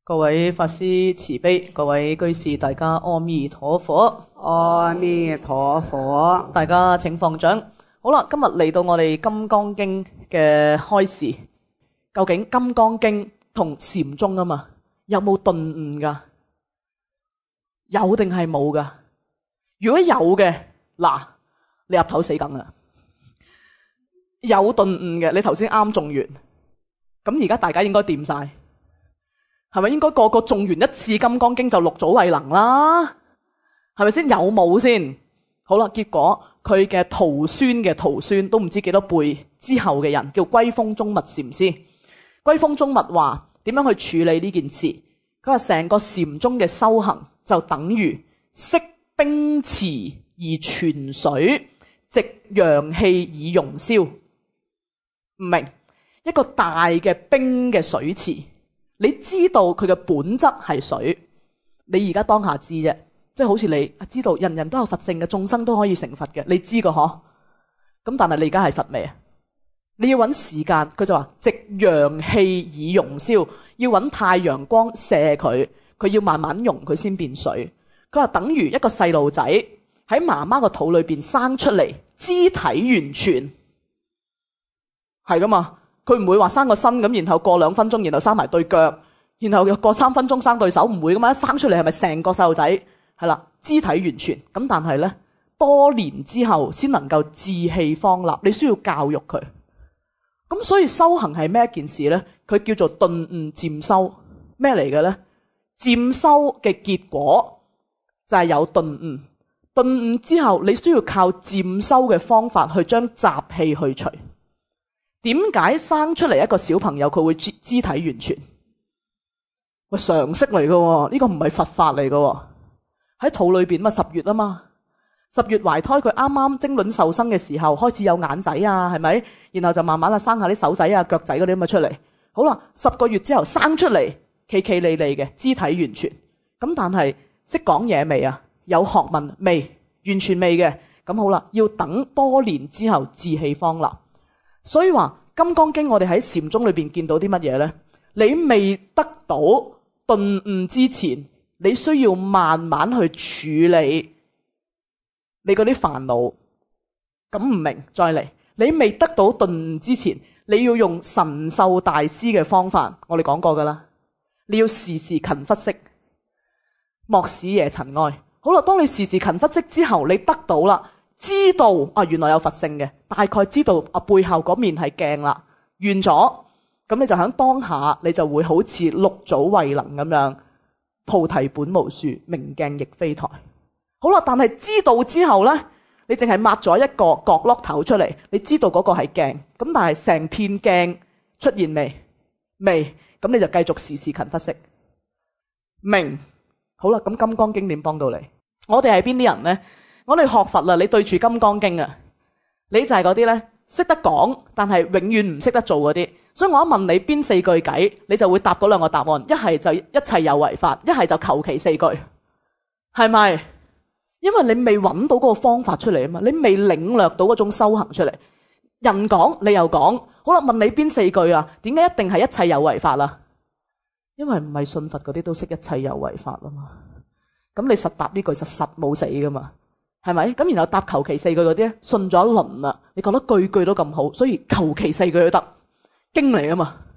各位法師慈悲，各位居士大家阿彌陀佛。 阿彌陀佛。 大家請放掌。好啦，今日嚟到我哋《金剛經》嘅開示。究竟《金剛經》同禪宗啊嘛，有冇頓悟噶？有定係冇噶？如果有嘅，嗱，你入頭死梗啦。有頓悟嘅，你頭先啱中完，咁而家大家應該掂晒。係咪應該個個中完一次《金剛經》就六祖慧能啦？係咪先？有冇先？好啦，結果佢嘅徒孫嘅徒孫都唔知幾多輩之後嘅人，叫歸峰宗密禪師。歸峰宗密話點樣去處理呢件事？佢話成個禪宗嘅修行就等於息冰池而存水，藉陽氣以溶燒。唔明？一個大嘅冰嘅水池。你知道佢嘅本質係水，你而家當下知啫，即係好似你知道人人都有佛性嘅，眾生都可以成佛嘅，你知個嗬？咁但係你而家係佛未啊？你要揾時間，佢就話藉陽氣以溶燒，要揾太陽光射佢，佢要慢慢溶佢先變水。佢話等於一個細路仔喺媽媽個肚裏邊生出嚟，肢體完全係噶嘛？佢唔會話生個身咁，然後過2分鐘，然後生埋對腳，然後又過3分鐘生對手，唔會噶嘛？一生出嚟係咪成個細路仔係啦？肢體完全咁，但係呢，多年之後先能夠志氣方立，你需要教育佢。咁所以修行係咩一件事呢？佢叫做頓悟漸修，咩嚟嘅呢？漸修嘅結果就係有頓悟，頓悟之後你需要靠漸修嘅方法去將雜氣去除。點解生出嚟一個小朋友佢會肢體完全？喂，常識嚟嘅，呢個唔係佛法嚟嘅。喺肚裏邊10月啊嘛，10月懷胎佢啱啱精卵受生嘅時候開始有眼仔啊，係咪？然後就慢慢生下啲手仔啊、腳仔嗰啲咁嘅出嚟。好啦，10個月之後生出嚟企企理理嘅肢體完全。咁但係識講嘢未啊？有學問未？完全未嘅。咁好啦，要等多年之後志氣方立。所以話《金剛經》我哋喺禪宗裏邊見到啲乜嘢呢？你未得到頓悟之前，你需要慢慢去處理你嗰啲煩惱。咁唔明再嚟，你未得到頓悟之前，你要用神秀大師嘅方法，我哋講過噶啦。你要時時勤拂拭，莫使惹塵埃。好啦，當你時時勤拂拭之後，你得到啦。知道啊，原來有佛性嘅，大概知道啊背後嗰面係鏡啦，完咗，咁你就喺當下，你就會好似六祖慧能咁樣，菩提本無樹，明鏡亦非台。好啦，但係知道之後呢，你淨係抹咗一個角落頭出嚟，你知道嗰個係鏡，咁但係成片鏡出現未？未，咁你就繼續時時勤拂拭。明？好啦，咁《金剛經》點幫到你？我哋係邊啲人呢？我哋學佛啦，你對住《金剛經》啊，你就係嗰啲呢，識得講，但係永遠唔識得做嗰啲。所以我一問你邊4句偈，你就會答嗰2個答案，一係就一切有為法，一係就求其4句，係咪？因為你未揾到嗰個方法出嚟啊嘛，你未領略到嗰種修行出嚟。人講你又講，好啦，問你邊4句啊？點解一定係一切有為法啊？因為唔係信佛嗰啲都識一切有為法啊嘛。咁你實答呢句實冇死噶嘛？係咪？咁然後答求其4句嗰啲咧，信咗一輪啦，你覺得句句都咁好，所以求其4句都得，經嚟啊嘛。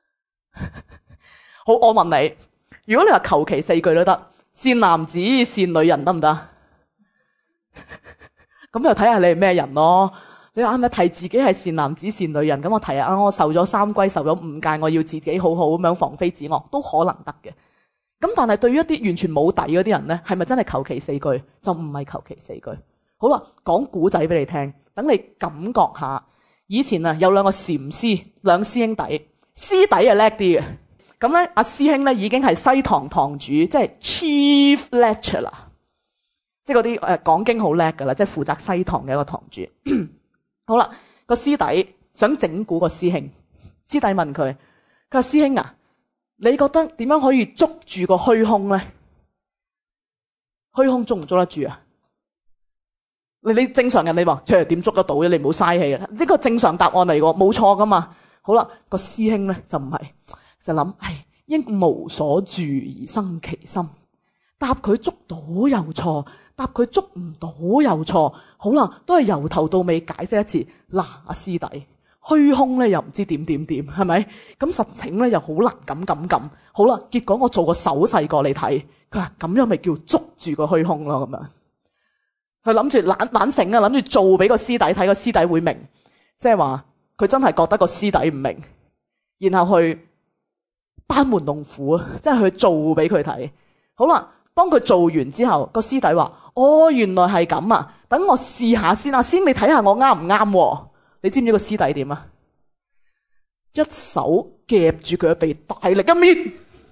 好，我問你，如果你話求其4句都得，善男子善女人得唔得？咁就睇下你係咩人咯。你話係咪提自己係善男子善女人？咁我提下我受咗3歸，受咗5戒，我要自己好好咁樣防非止惡，都可能得嘅。咁但係對於一啲完全冇底嗰啲人呢，係咪真係求其4句？就唔係求其4句。好啦，講古仔俾你聽，等你感覺下。以前啊，有2個禪師，2師兄弟，師弟係叻啲嘅。咁呢，阿師兄呢已經係西堂堂主，即係 Chief Lecturer，即係嗰啲講經好叻噶啦，即係負責西堂嘅一個堂主。好啦，個師弟想整蠱個師兄，師弟問佢話師兄啊，你覺得點樣可以捉住個虛空呢？虛空捉唔捉得住啊？你正常人你話，點捉得到啫？你唔好嘥氣啊！呢個正常答案嚟嘅，冇錯噶嘛。好啦，個師兄呢就唔係，就諗， 應無所住而生其心。答佢捉到又錯，答佢捉唔到又錯。好啦，都係由頭到尾解釋一次。嗱，阿師弟，虛空咧又唔知點，係咪？咁實情咧又好難咁。好啦，結果我做個手勢過你睇，佢話咁樣咪叫捉住個虛空咯，咁樣。佢諗住懶醒啊，諗住做俾個師弟睇，個師弟會明。即係話佢真係覺得個師弟唔明，然後去班門弄斧啊，即係去做俾佢睇。好啦，當佢做完之後，個師弟話：哦，原來係咁啊！等我試下先啊，先你睇下我啱唔啱？你知唔知個師弟點啊？一手夾住佢嘅鼻，大力一搣，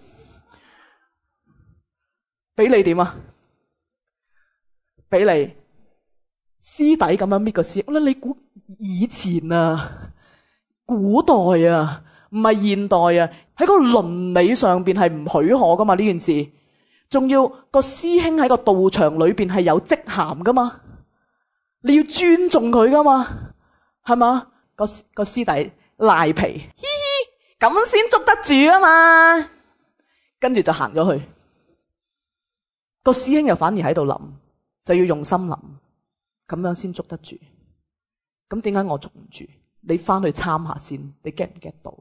俾你點啊？俾你師弟咁樣搣個師，你估以前啊，古代啊，唔係現代啊，喺個倫理上邊係唔許可噶嘛呢件事，仲要個師兄喺個道場裏邊係有職銜噶嘛，你要尊重佢噶嘛，係嘛？個師弟賴皮，嘻嘻，咁先捉得住啊嘛，跟住就行咗去，個師兄又反而喺度諗，就要用心諗，咁樣先捉得住。咁點解我捉唔住？你翻去參下先，你 get 唔 get 到？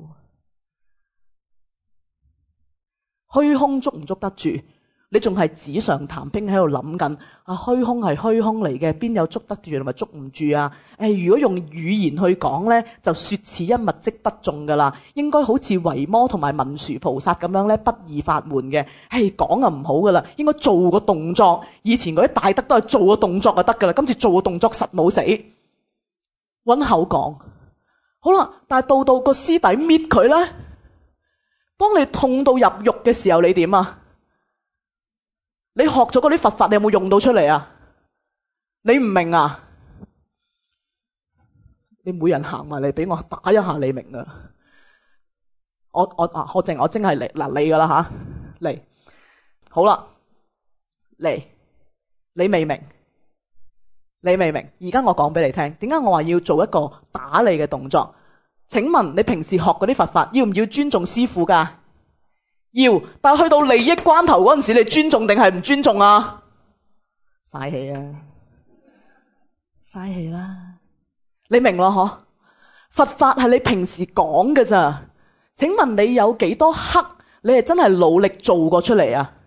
虛空捉唔捉得住？你仲係紙上談兵喺度諗緊啊？虛空係虛空嚟嘅，邊有捉得住同埋捉唔住啊？如果用語言去講呢，就說此一物即不中噶啦。應該好似維摩同埋文殊菩薩咁樣呢，不二法門嘅。講啊唔好噶啦，應該做個動作。以前嗰啲大德都係做個動作就得噶啦，今次做個動作實冇死。搵口講好啦，但係到個師弟搣佢呢，當你痛到入肉嘅時候，你點啊？你學咗嗰啲佛法，你有冇用到出嚟啊？你唔明啊？你每人行埋嚟俾我打一下，你明啊？我真係嚟嗱你噶啦吓嚟，好啦嚟，你未明？你未明？而家我講俾你聽，點解我話要做一個打你嘅動作？請問你平時學嗰啲佛法，要唔要尊重師父噶？要，但係去到利益關頭嗰陣時，你尊重定係唔尊重啊？嘥氣啊！嘥氣啦！你明咯嗬？佛法係你平時講嘅咋？請問你有幾多刻你係真係努力做過出嚟啊？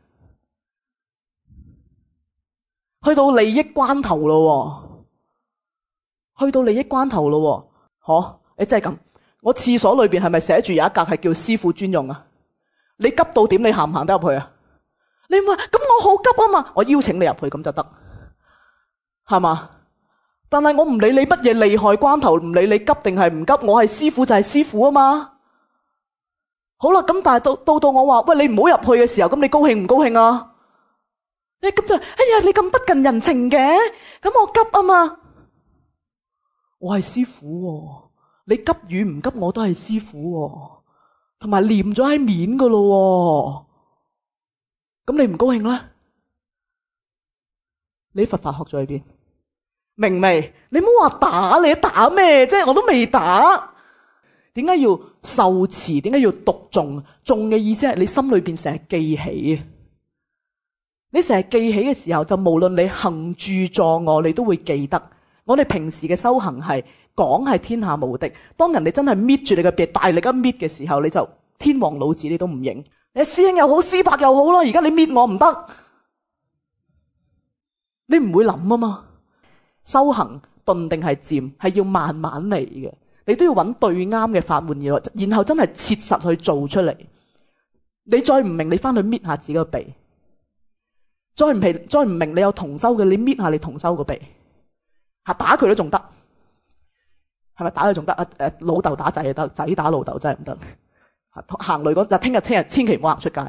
去到利益關頭咯，去到利益關頭咯，嗬？你真係咁？我廁所裏邊係咪寫住有一格係叫師父專用啊？你急到點？你行唔行得入去啊？你話咁我好急啊嘛，我邀請你入去咁就得，係嘛？但係我唔理你乜嘢利害關頭，唔理你急定係唔急，我係師父就係師父啊嘛。好啦，咁但係到我話喂，你唔好入去嘅時候，咁你高興唔高興啊？你咁就哎呀，你咁不近人情嘅，咁我急啊嘛。我係師父，你急與唔急我都係師父。同埋念咗喺面噶咯，咁你唔高興啦？你佛法學咗喺邊？明未？你唔好話打你打咩啫？我都未打。點解要受持？點解要讀誦？誦嘅意思係你心裏邊成日記起。你成日記起嘅時候，就無論你行住坐臥，你都會記得。我哋平時嘅修行係講係天下無敵，當人哋真係搣住你嘅鼻，大力一搣嘅時候，你就天王老子你都唔認。你師兄又好，師伯又好咯，而家你搣我唔得，你唔會諗啊嘛。修行頓定係漸，係要慢慢嚟嘅，你都要揾對啱嘅法門，然後真係切實去做出嚟。你再唔明，你翻去搣下自己個鼻；再唔明，你有同修嘅，你搣下你同修個鼻。打佢都仲得，係咪？打佢仲得？老豆打仔就得，仔打老豆真係唔得。行雷嗰日，聽日千祈唔好行出街，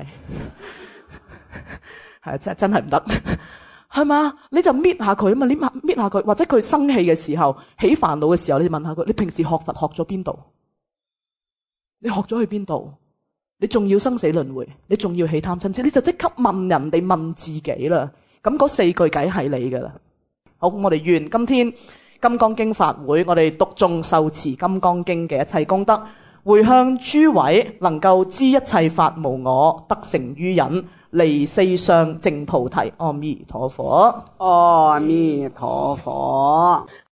係真係唔得，係嘛？你就搣下佢啊嘛，你搣下佢，或者佢生氣嘅時候、起煩惱嘅時候，你問下佢：你平時學佛學咗邊度？你學咗去邊度？你仲要生死輪迴？你仲要起貪嗔痴？你就即刻問人哋，問自己啦。咁嗰4句偈係你噶啦。好，我哋完今天金剛經法會，我哋讀誦受持金剛經嘅一切功德， 回向諸位，能夠知一切法無我，得成於忍，離四相，證菩提。阿彌陀佛。 阿彌陀佛。